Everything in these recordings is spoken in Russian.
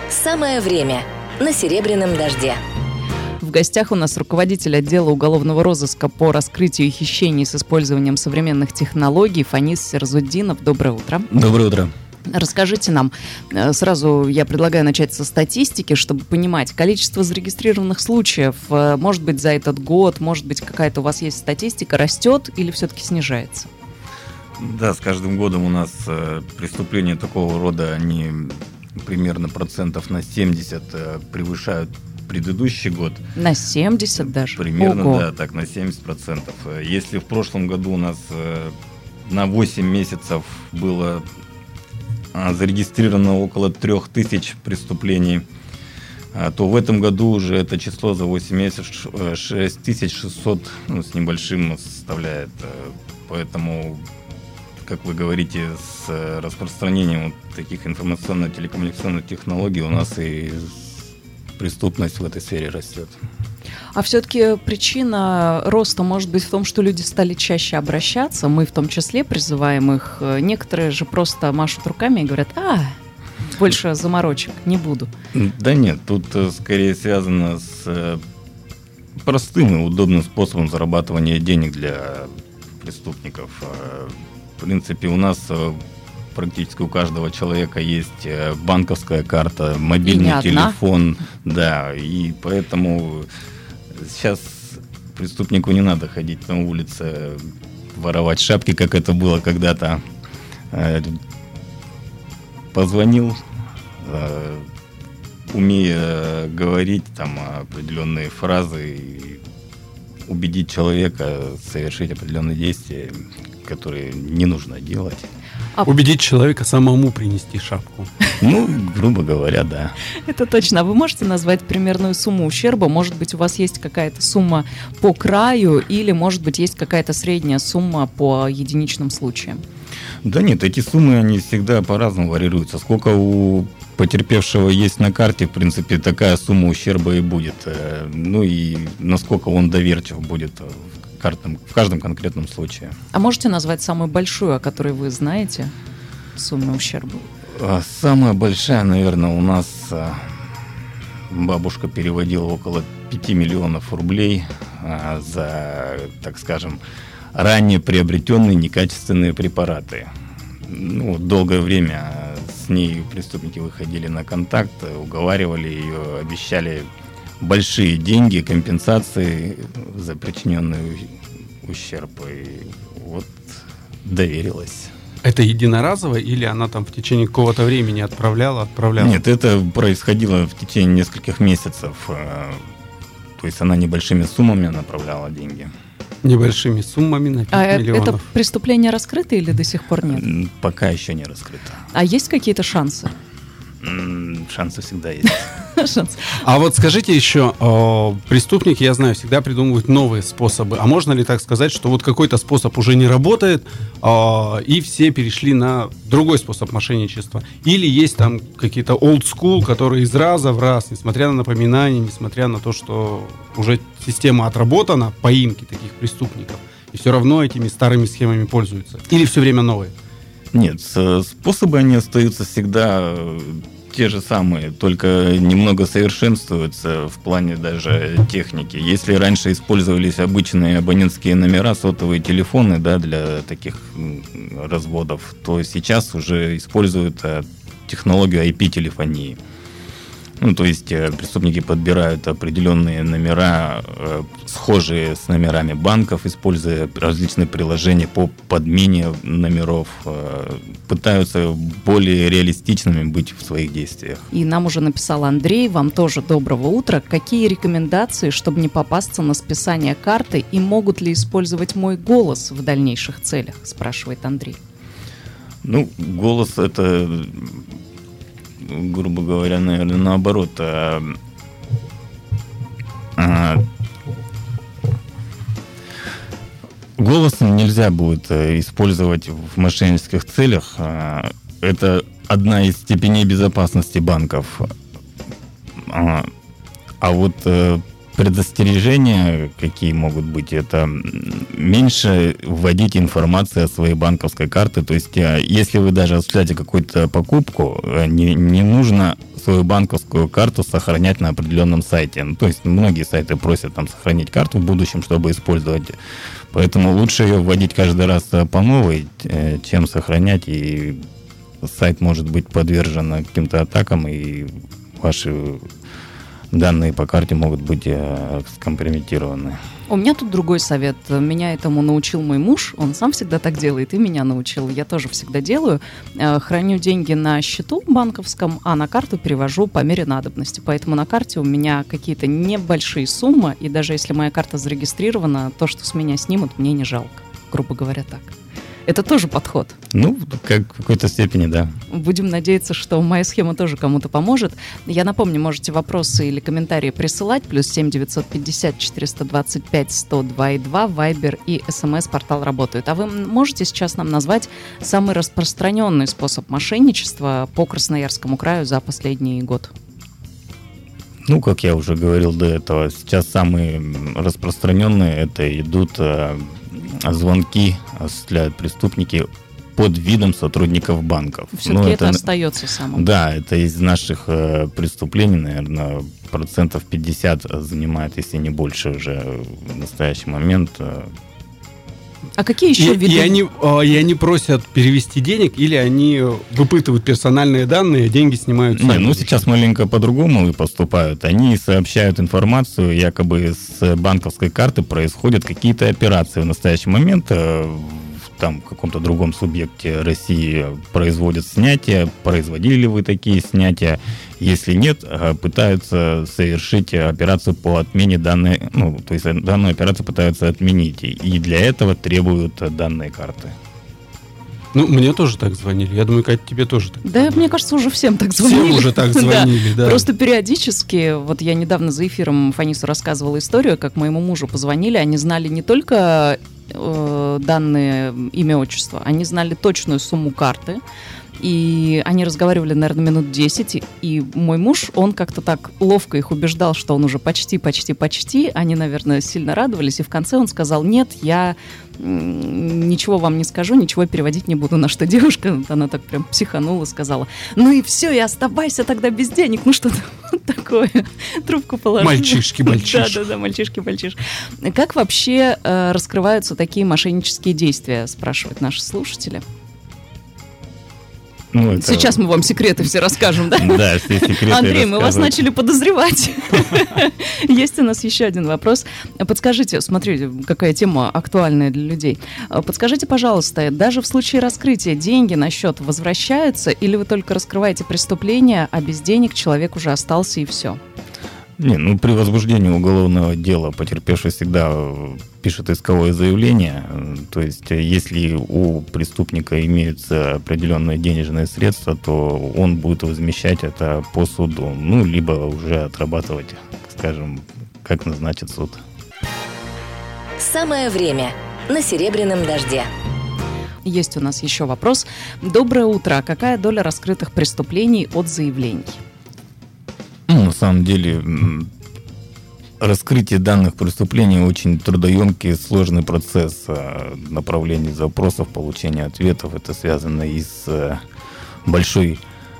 Самое время на «Серебряном дожде». В гостях у нас руководитель отдела уголовного розыска по раскрытию хищений с использованием современных технологий Фанис Серзуддинов. Доброе утро. Доброе утро. Расскажите нам, сразу я предлагаю начать со статистики, чтобы понимать количество зарегистрированных случаев. Может быть, за этот год, может быть, какая-то у вас есть статистика, растет или все-таки снижается? Да, с каждым годом у нас преступления такого рода, они примерно процентов на 70 превышают предыдущий год. На 70 даже? Примерно, Ого. да, так, на 70%. Если в прошлом году у нас на 8 месяцев было зарегистрировано около 3000 преступлений, то в этом году уже это число за 8 месяцев 6600 с небольшим составляет. Поэтому, как вы говорите, с распространением вот таких информационно-телекоммуникационных технологий у нас и преступность в этой сфере растет. А все-таки причина роста может быть в том, что люди стали чаще обращаться, мы в том числе призываем их. Некоторые же просто машут руками и говорят: больше заморочек не буду. Да нет, тут скорее связано с простым и удобным способом зарабатывания денег для преступников. В принципе, у нас практически у каждого человека есть банковская карта, мобильный телефон, да, и поэтому сейчас преступнику не надо ходить на улице, воровать шапки, как это было когда-то. Позвонил, умея говорить там определенные фразы и убедить человека совершить определенные действия, которые не нужно делать. Убедить человека самому принести шапку. Грубо говоря, да. Это точно. А вы можете назвать примерную сумму ущерба? Может быть, у вас есть какая-то сумма по краю или, может быть, есть какая-то средняя сумма по единичным случаям? Да нет, эти суммы, они всегда по-разному варьируются. Сколько у потерпевшего есть на карте, в принципе, такая сумма ущерба и будет. И насколько он доверчив будет в каждом конкретном случае. А можете назвать самую большую, о которой вы знаете, сумму ущерба? Самая большая, наверное, у нас бабушка переводила около 5 миллионов рублей за, так скажем, ранее приобретенные некачественные препараты. Долгое время с ней преступники выходили на контакт, уговаривали ее, обещали большие деньги, компенсации за причиненный ущерб. И вот доверилась. Это единоразово или она там в течение какого-то времени отправляла? Нет, это происходило в течение нескольких месяцев. То есть она небольшими суммами направляла деньги. Небольшими суммами на 5 миллионов. Это преступление раскрыто или до сих пор нет? Пока еще не раскрыто. А есть какие-то шансы? Шансы всегда есть. А вот скажите еще, преступники, я знаю, всегда придумывают новые способы. А можно ли так сказать, что вот какой-то способ уже не работает, и все перешли на другой способ мошенничества? Или есть там какие-то old school, которые из раза в раз, несмотря на напоминания, несмотря на то, что уже система отработана, поимки таких преступников, и все равно этими старыми схемами пользуются? Или все время новые? Нет, способы они остаются всегда те же самые, только немного совершенствуются в плане даже техники. Если раньше использовались обычные абонентские номера, сотовые телефоны, да, для таких разводов, то сейчас уже используют технологию IP-телефонии. То есть преступники подбирают определенные номера, схожие с номерами банков, используя различные приложения по подмене номеров, пытаются более реалистичными быть в своих действиях. И нам уже написал Андрей, вам тоже доброго утра. Какие рекомендации, чтобы не попасться на списание карты, и могут ли использовать мой голос в дальнейших целях, спрашивает Андрей. Голос — это, грубо говоря, наверное, наоборот. Голос нельзя будет использовать в мошеннических целях. Это одна из степеней безопасности банков. А вот предостережения, какие могут быть, это меньше вводить информацию о своей банковской карте. То есть, если вы даже осуществляете какую-то покупку, не нужно свою банковскую карту сохранять на определенном сайте. Ну, то есть, многие сайты просят там сохранить карту в будущем, чтобы использовать. Поэтому лучше ее вводить каждый раз по новой, чем сохранять, и сайт может быть подвержен каким-то атакам, и ваши данные по карте могут быть скомпрометированы. У меня тут другой совет. Меня этому научил мой муж. Он сам всегда так делает, и меня научил. Я тоже всегда делаю. Храню деньги на счету банковском, а на карту перевожу по мере надобности. Поэтому на карте у меня какие-то небольшие суммы, и даже если моя карта зарегистрирована, то, что с меня снимут, мне не жалко. Грубо говоря, так. Это тоже подход. Ну, как в какой-то степени, да. Будем надеяться, что моя схема тоже кому-то поможет. Я напомню, можете вопросы или комментарии присылать. +7 950 425 102 и 2. Вайбер и СМС-портал работают. А вы можете сейчас нам назвать самый распространенный способ мошенничества по Красноярскому краю за последний год? Ну, как я уже говорил до этого, сейчас самые распространенные это идут звонки, осуществляют преступники под видом сотрудников банков. Все-таки это остается самым. Да, это из наших преступлений, наверное, 50% занимает, если не больше уже в настоящий момент. А какие еще виды? И они просят перевести денег, или они выпытывают персональные данные, деньги снимают сами? Ну, сейчас маленько по-другому поступают. Они сообщают информацию, якобы с банковской карты происходят какие-то операции. В настоящий момент там в каком-то другом субъекте России производят снятия, производили ли вы такие снятия. Если нет, пытаются совершить операцию по отмене данной, ну, то есть данную операцию пытаются отменить, и для этого требуют данные карты. Ну, мне тоже так звонили. Я думаю, Катя, тебе тоже так звонили. Да, мне кажется, уже всем так звонили. Всем уже так звонили, да. Просто периодически, вот я недавно за эфиром Фанису рассказывала историю, как моему мужу позвонили, они знали не только данные, имя, отчество, они знали точную сумму карты, и они разговаривали, наверное, минут 10, и мой муж, он как-то так ловко их убеждал, что он уже почти, они, наверное, сильно радовались, и в конце он сказал: нет, я ничего вам не скажу, ничего переводить не буду. На что девушка, она так прям психанула, сказала: ну и все, и оставайся тогда без денег, ну что-то вот такое, трубку положила. Мальчишки. Да, мальчишки. Как вообще раскрываются такие мошеннические действия, спрашивают наши слушатели. Ну, это... Сейчас мы вам секреты все расскажем, да? Да, все секреты. Андрей, мы вас начали подозревать. Есть у нас еще один вопрос. Подскажите, смотрите, какая тема актуальная для людей. Подскажите, пожалуйста, даже в случае раскрытия деньги на счет возвращаются, или вы только раскрываете преступление, а без денег человек уже остался и все? Не, ну при возбуждении уголовного дела потерпевший всегда пишет исковое заявление. То есть, если у преступника имеются определенные денежные средства, то он будет возмещать это по суду. Ну, либо уже отрабатывать, скажем, как назначит суд. Самое время на «Серебряном дожде». Есть у нас еще вопрос. Доброе утро. Какая доля раскрытых преступлений от заявлений? На самом деле, раскрытие данных преступлений очень трудоемкий, сложный процесс направления запросов, получения ответов. Это связано и с большой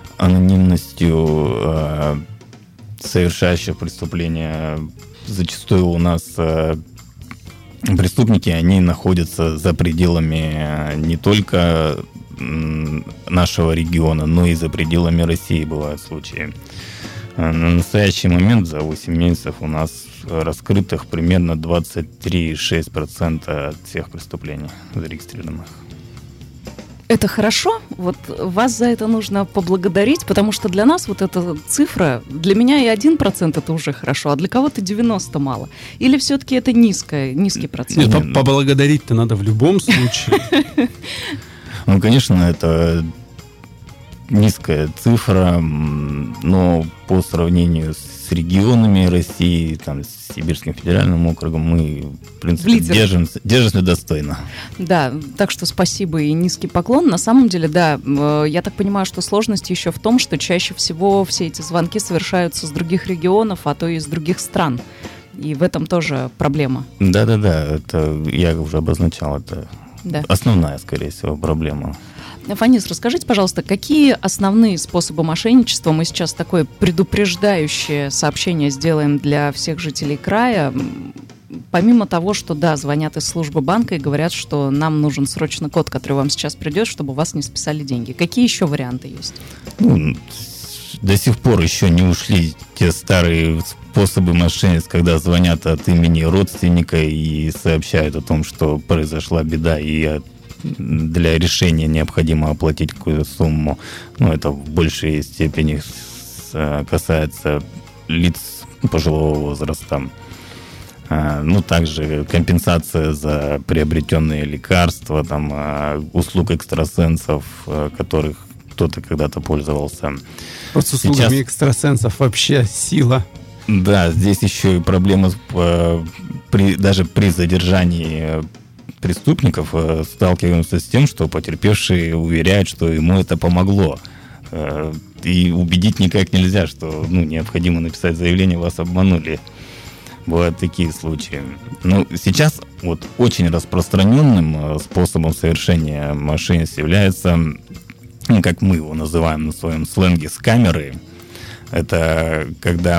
анонимностью совершающих преступления. Зачастую у нас преступники, они находятся за пределами не только нашего региона, но и за пределами России бывают случаи. На настоящий момент за 8 месяцев у нас раскрытых примерно 23,6% от всех преступлений зарегистрированных. Это хорошо? Вот вас за это нужно поблагодарить, потому что для нас вот эта цифра, для меня и 1% это уже хорошо, а для кого-то 90 мало. Или все-таки это низкий процент? Нет, поблагодарить-то надо в любом случае. Ну, конечно, это низкая цифра, но по сравнению с регионами России, там, с Сибирским федеральным округом, мы, в принципе, держимся достойно. Да, так что спасибо и низкий поклон. На самом деле, да, я так понимаю, что сложность еще в том, что чаще всего все эти звонки совершаются с других регионов, а то и из других стран. И в этом тоже проблема. Да-да-да, это я уже обозначал, это Да. основная, скорее всего, проблема. Фанис, расскажите, пожалуйста, какие основные способы мошенничества? Мы сейчас такое предупреждающее сообщение сделаем для всех жителей края. Помимо того, что, да, звонят из службы банка и говорят, что нам нужен срочно код, который вам сейчас придет, чтобы у вас не списали деньги. Какие еще варианты есть? Ну, до сих пор еще не ушли те старые способы мошенничества, когда звонят от имени родственника и сообщают о том, что произошла беда, и для решения необходимо оплатить какую-то сумму. Ну, это в большей степени касается лиц пожилого возраста. Ну, также компенсация за приобретенные лекарства, там, услуг экстрасенсов, которых кто-то когда-то пользовался. Вот с услугами экстрасенсов вообще сила. Да, здесь еще и проблема даже при задержании преступников сталкиваемся с тем, что потерпевшие уверяют, что ему это помогло. И убедить никак нельзя, что необходимо написать заявление, вас обманули. Бывают такие случаи. Но сейчас вот очень распространенным способом совершения мошенничества является, как мы его называем на своем сленге, скамеры. Это когда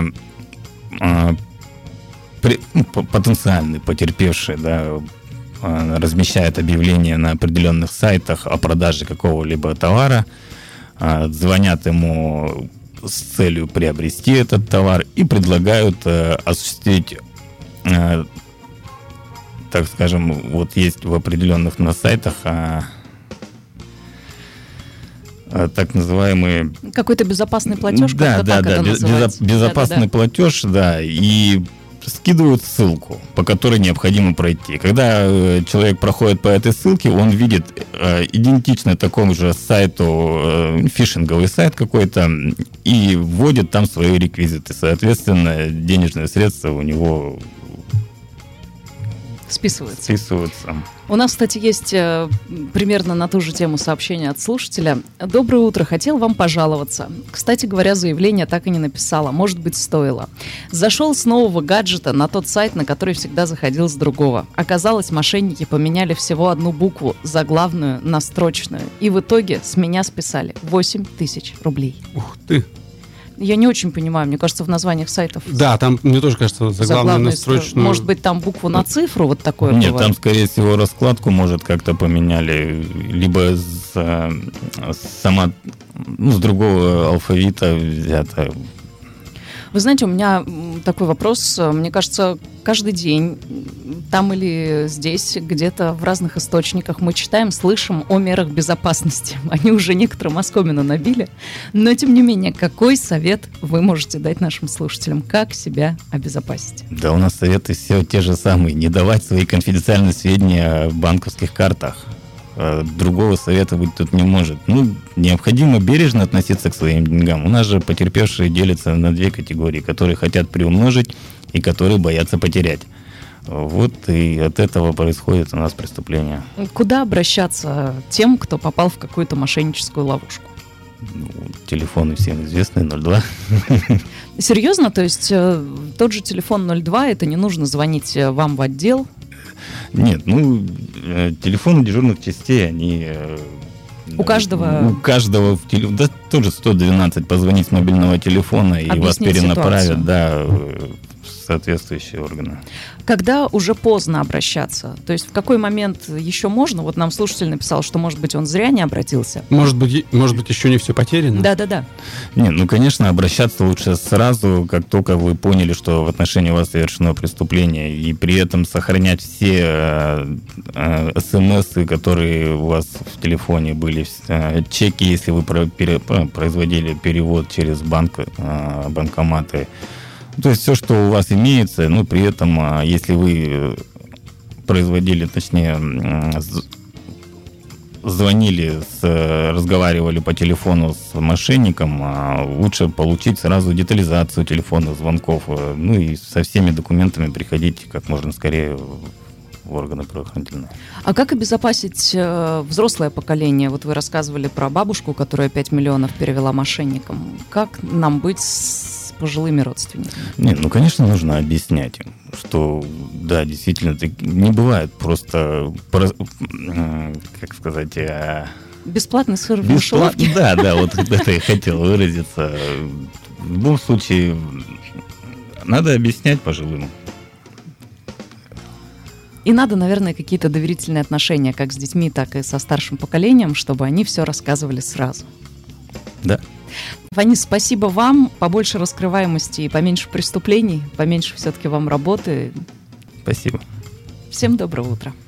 потенциальный потерпевший, да, размещает объявление на определенных сайтах о продаже какого-либо товара, звонят ему с целью приобрести этот товар и предлагают осуществить, так скажем, вот есть в определенных на сайтах так называемые... Какой-то безопасный платеж? Да, безопасный платеж, да, и скидывают ссылку, по которой необходимо пройти. Когда человек проходит по этой ссылке, он видит идентичный такому же сайту, фишинговый сайт какой-то, и вводит там свои реквизиты. Соответственно, денежные средства у него списываются. У нас, кстати, есть примерно на ту же тему сообщение от слушателя. Доброе утро, хотел вам пожаловаться. Кстати говоря, заявление так и не написала. Может быть, стоило. Зашел с нового гаджета на тот сайт, на который всегда заходил с другого. Оказалось, мошенники поменяли всего одну букву, заглавную на строчную. И в итоге с меня списали 8 тысяч рублей. Ух ты! Я не очень понимаю, мне кажется, в названиях сайтов... Да, там, мне тоже кажется, заглавную на строчную... Может быть, там букву на цифру, вот такое Нет, бывает? там, скорее всего, раскладку, может, как-то поменяли, либо с другого алфавита взято. Вы знаете, у меня такой вопрос. Мне кажется, каждый день там или здесь, где-то в разных источниках мы читаем, слышим о мерах безопасности. Они уже некоторым оскомину набили. Но, тем не менее, какой совет вы можете дать нашим слушателям? Как себя обезопасить? Да, у нас советы все те же самые. Не давать свои конфиденциальные сведения о банковских картах. Другого совета быть тут не может. Необходимо бережно относиться к своим деньгам. У нас же потерпевшие делятся на две категории, которые хотят приумножить и которые боятся потерять. Вот и от этого происходит у нас преступление. Куда обращаться тем, кто попал в какую-то мошенническую ловушку? Телефоны всем известны, 02. Серьезно? То есть тот же телефон 02, это не нужно звонить вам в отдел? Нет, телефоны дежурных частей, они... У каждого? У каждого, да, тоже 112, позвонить с мобильного телефона, и объяснить вас перенаправят, ситуацию. Да, в соответствующие органы. Когда уже поздно обращаться? То есть в какой момент еще можно? Вот нам слушатель написал, что, может быть, он зря не обратился. Может быть, еще не все потеряно? Да. Нет, конечно, обращаться лучше сразу, как только вы поняли, что в отношении вас совершено преступление, и при этом сохранять все смс, которые у вас в телефоне были, чеки, если вы производили перевод через банкоматы. То есть все, что у вас имеется, при этом, если вы звонили, разговаривали по телефону с мошенником, лучше получить сразу детализацию телефонных звонков, и со всеми документами приходить как можно скорее в органы правоохранительные. А как обезопасить взрослое поколение? Вот вы рассказывали про бабушку, которая 5 миллионов перевела мошенникам. Как нам быть с пожилыми родственниками? Нет, ну, конечно, нужно объяснять им, что, да, действительно, не бывает просто, как сказать... Бесплатный сыр в мышеловке. Да, вот это я хотел выразиться. В любом случае, надо объяснять пожилым. И надо, наверное, какие-то доверительные отношения как с детьми, так и со старшим поколением, чтобы они все рассказывали сразу. Да. Фанис, спасибо вам. Побольше раскрываемости и поменьше преступлений, поменьше все-таки вам работы. Спасибо. Всем доброго утра.